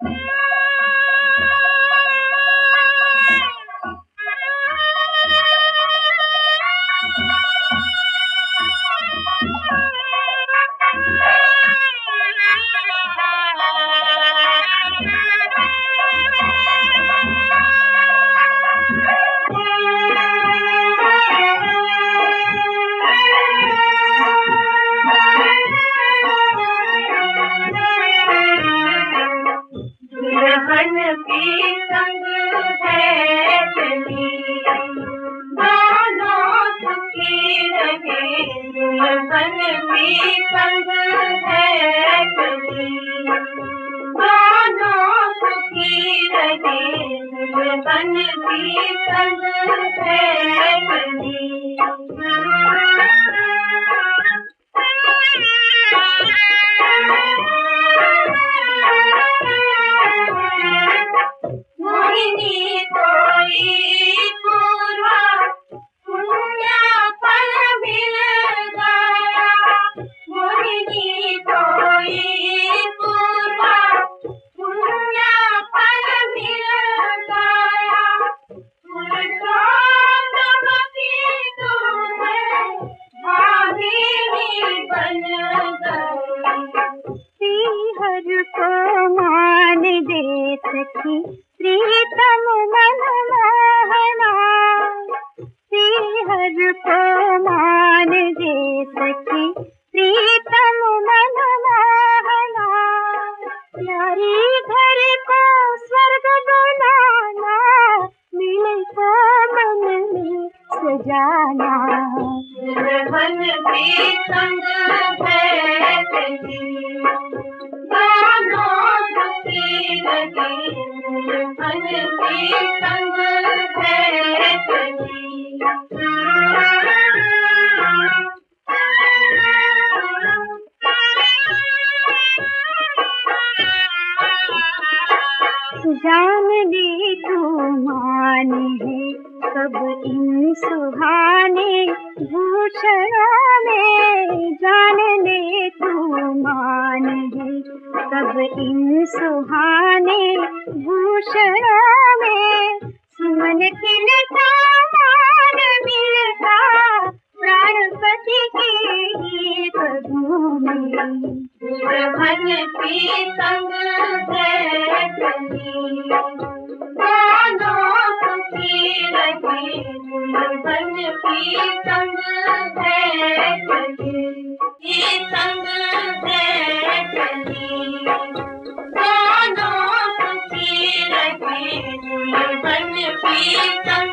सखी प्रीतम मन मोहना, श्रीहर को मान दे सखी प्रीतम मन मोहना। नारी घर को स्वर्ग बनाना, मिले को मन में सजाना। मन भी संग बैठे दोनों सुखी लगे, मन भी संग बैठे। जान ली तू मान है सब इन सुहाने भूषणों में, जान ले तू मान है सब इन सुहाने भूषणों में। सुमन खिलता मान मिलता प्राणपति की पदों में। मन की संग दोनों सुखी लगे, मन की संग बैठे संग बैठे दोनों सुखी लगे, मन की संग